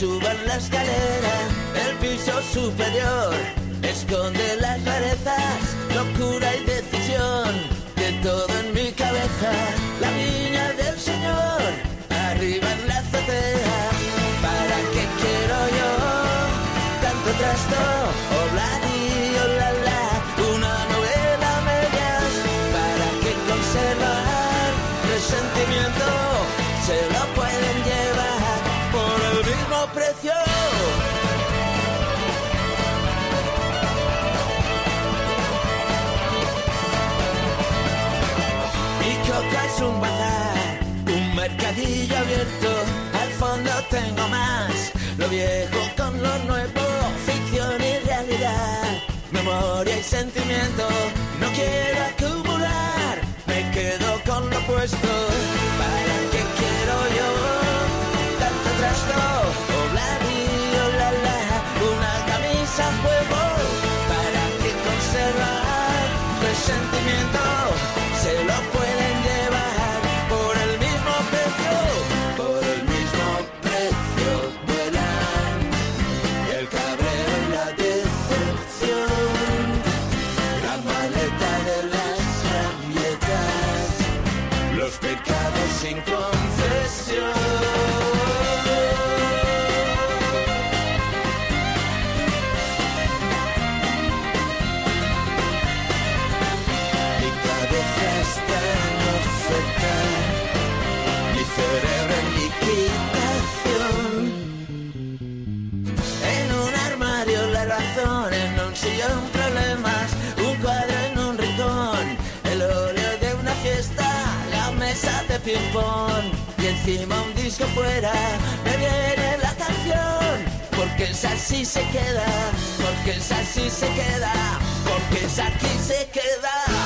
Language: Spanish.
suban la escalera, el piso superior esconde las rarezas, locura y decisión, de todo en mi cabeza. La viña del Señor, arriba en la azotea. ¿Para qué quiero yo tanto trasto? Obladi, olala, una novela a medias. ¿Para qué conservar resentimiento? Se lo pueden llevar por el mismo precio. Es un bazar, un mercadillo abierto. Al fondo tengo más, lo viejo con lo nuevo, ficción y realidad, memoria y sentimiento. No quiero acumular, me quedo con lo puesto. ¿Para qué quiero yo tanto trasto? Obladi, olala, una camisa a juego. ¿Para qué conservar resentimiento? Se lo pueden llevar por el mismo precio. Por el mismo precio vuelan el cabreo y la decepción, la maleta de las rabietas, los pecados sin confesión. Mi cerebro en liquidación. En un armario la razón, en un sillón problemas, un cuadro en un rincón, el óleo de una fiesta, la mesa de ping-pong y encima un disco fuera. Me viene la canción, porque es así se queda, porque es así se queda, porque es aquí se queda.